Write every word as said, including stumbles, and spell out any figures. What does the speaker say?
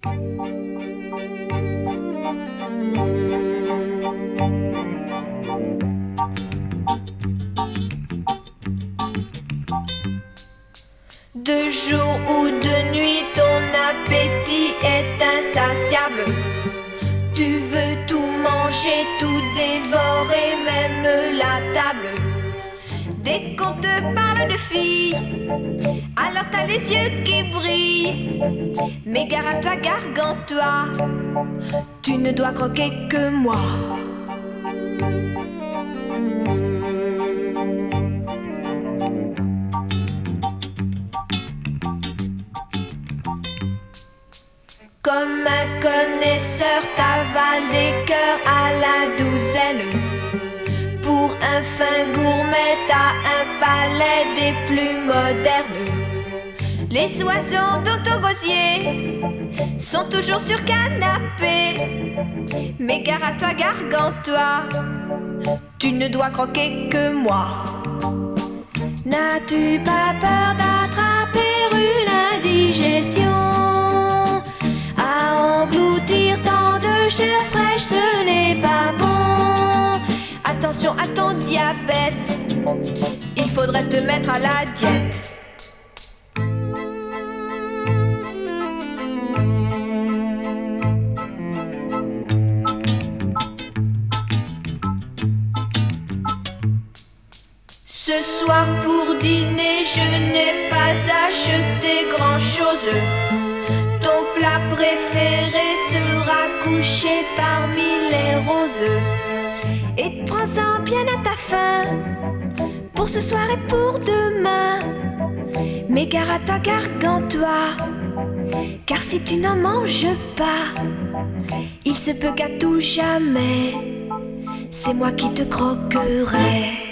De jour ou de nuit, ton appétit est insatiable. Tu veux tout manger, tout dévorer, même la table. Dès qu'on te parle de filles, alors t'as les yeux qui brillent. Mais gare à toi, gargante-toi, tu ne dois croquer que moi. Comme un connaisseur, t'avales des cœurs à la douzaine. Pour un fin gourmet, t'as un palais des plus modernes. Les oiseaux dans ton gosier sont toujours sur canapé. Mais gare à toi, gargante-toi, tu ne dois croquer que moi. N'as-tu pas peur d'attraper une indigestion? Engloutir tant de chair fraîche, ce n'est pas bon. Attention à ton diabète, il faudrait te mettre à la diète. Ce soir pour dîner, je n'ai pas acheté grand-chose. Ton plat préféré sera couché parmi les roses. Et prends-en bien à ta faim, pour ce soir et pour demain. Mais gare à toi, gargante-toi, car si tu n'en manges pas, il se peut qu'à tout jamais, c'est moi qui te croquerai.